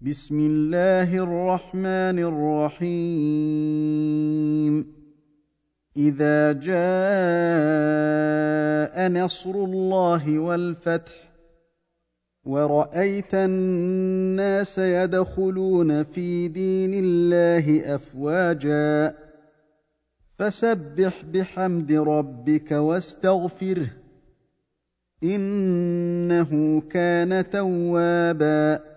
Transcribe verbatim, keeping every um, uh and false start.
بسم الله الرحمن الرحيم إذا جاء نصر الله والفتح ورأيت الناس يدخلون في دين الله أفواجا فسبح بحمد ربك واستغفره إنه كان توابا